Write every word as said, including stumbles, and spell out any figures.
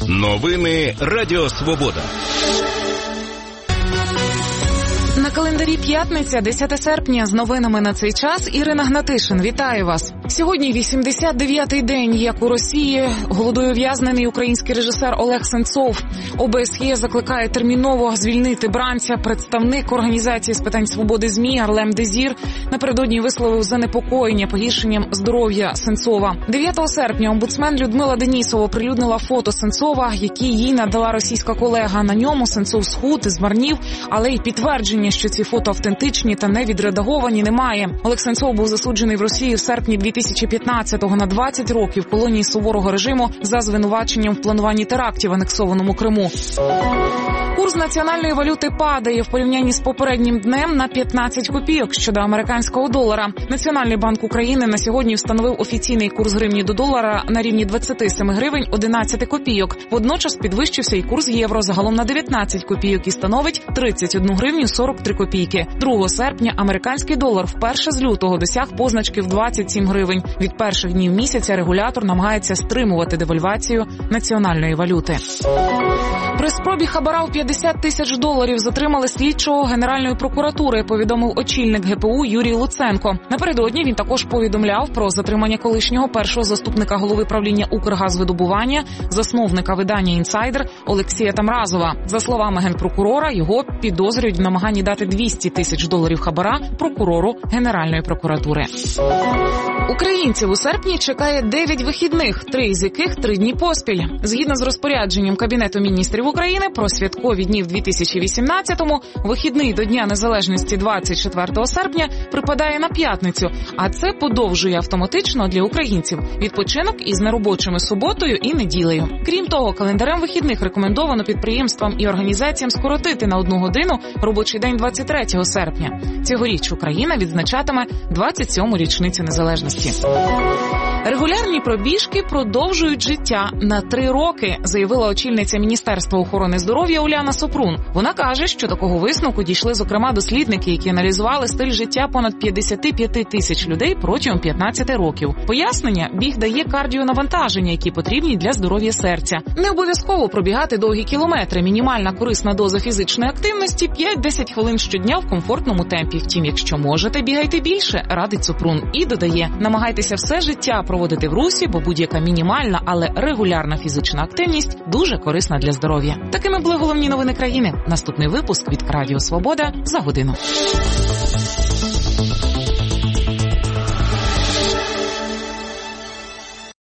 Новини Радіо Свобода. На календарі п'ятниця, десяте серпня. З новинами на цей час Ірина Гнатишин. Вітаю вас. Сьогодні вісімдесят дев'ятий день, як у Росії голодує ув'язнений український режисер Олег Сенцов. О Б С Є закликає терміново звільнити бранця. Представник Організації з питань свободи ЗМІ Арлем Дезір напередодні висловив занепокоєння погіршенням здоров'я Сенцова. дев'ятого серпня омбудсмен Людмила Денісова оприлюднила фото Сенцова, які їй надала російська колега. На ньому Сенцов схуд і змарнів, але й підтвердження, що ці фото автентичні та не відредаговані, немає. Олег Сенцов був засуджений в Росії в серпні дві тисячі п'ятнадцятого на двадцять років в колонії суворого режиму за звинуваченням в плануванні терактів в анексованому Криму. Курс національної валюти падає в порівнянні з попереднім днем на п'ятнадцять копійок щодо американського долара. Національний банк України на сьогодні встановив офіційний курс гривні до долара на рівні двадцять сім гривень одинадцять копійок. Водночас підвищився і курс євро загалом на дев'ятнадцять копійок і становить тридцять одну гривню сорок три копійки. другого серпня американський долар вперше з лютого досяг позначки в двадцять сім гривень. Від перших днів місяця регулятор намагається стримувати девальвацію національної валюти. При спробі хабара у п'ятдесят тисяч доларів затримали слідчого Генеральної прокуратури, повідомив очільник Ге Пе У Юрій Луценко. Напередодні він також повідомляв про затримання колишнього першого заступника голови правління Укргазвидобування, засновника видання «Інсайдер» Олексія Тамразова. За словами генпрокурора, його підозрюють в намаганні дати двісті тисяч доларів хабара прокурору Генеральної прокуратури. Українців у серпні чекає дев'ять вихідних, три з яких три дні поспіль. Згідно з розпорядженням Кабінету міністрів України про святкові дні в дві тисячі вісімнадцятому, вихідний до Дня Незалежності двадцять четвертого серпня припадає на п'ятницю, а це подовжує автоматично для українців відпочинок із неробочими суботою і неділею. Крім того, календарем вихідних рекомендовано підприємствам і організаціям скоротити на одну годину робочий день двадцять третього серпня. Цьогоріч Україна відзначатиме двадцять сьому річницю незалежності. Регулярні пробіжки продовжують життя на три роки, заявила очільниця Міністерства охорони здоров'я Уляна Супрун. Вона каже, що такого висновку дійшли, зокрема, дослідники, які аналізували стиль життя понад п'ятдесят п'ять тисяч людей протягом п'ятнадцяти років. Пояснення – біг дає кардіонавантаження, які потрібні для здоров'я серця. Не обов'язково пробігати довгі кілометри. Мінімальна корисна доза фізичної активності – п'ять-десять хвилин щодня в комфортному темпі. Втім, якщо можете, бігайте більше, радить Супрун. І додає, намагайтеся все життя проводити в русі, бо будь-яка мінімальна, але регулярна фізична активність дуже корисна для здоров'я. Такими були головні новини країни. Наступний випуск від Радіо Свобода за годину.